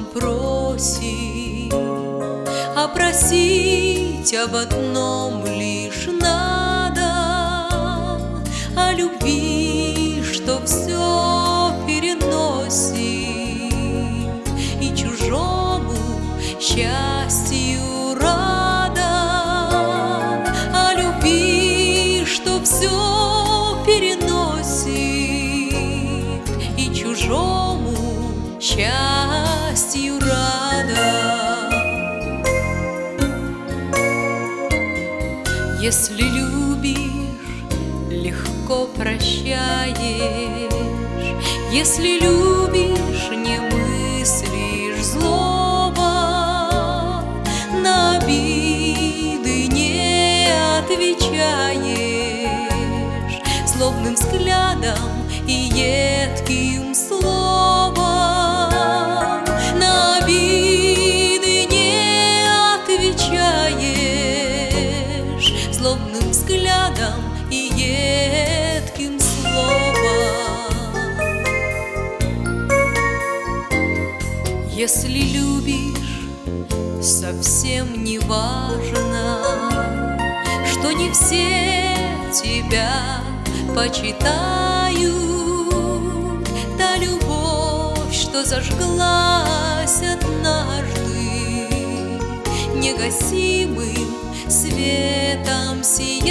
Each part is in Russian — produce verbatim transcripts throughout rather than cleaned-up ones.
просим, а просить об одном лишь надо, о любви, что все переносит, и чужому счастью рада, о любви, что все переносит, и чужому счастью рада. Если любишь, легко прощаешь, если любишь, не мыслишь злого, на обиды не отвечаешь злобным взглядом и едким словом, на обиды не отвечаешь злобным взглядом и едким словом. Если любишь, совсем не важно, что не все тебя почитают. Та любовь, что зажглась однажды, негасимым светом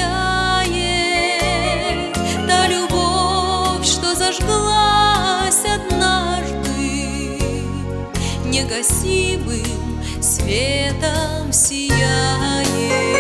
сияет. Та любовь, что зажглась однажды, негасимым светом сияет.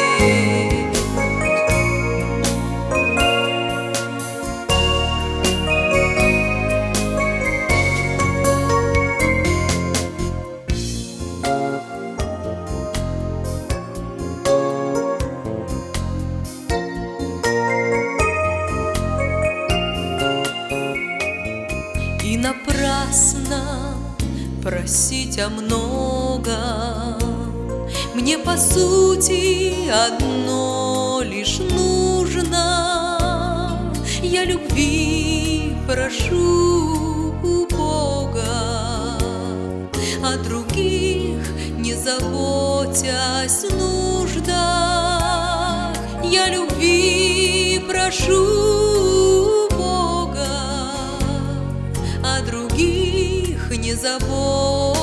И напрасно просить о многом, мне по сути одно лишь нужно. Я любви прошу у Бога, о других не заботясь нуждах. Я любви прошу у Бога, о других не заботясь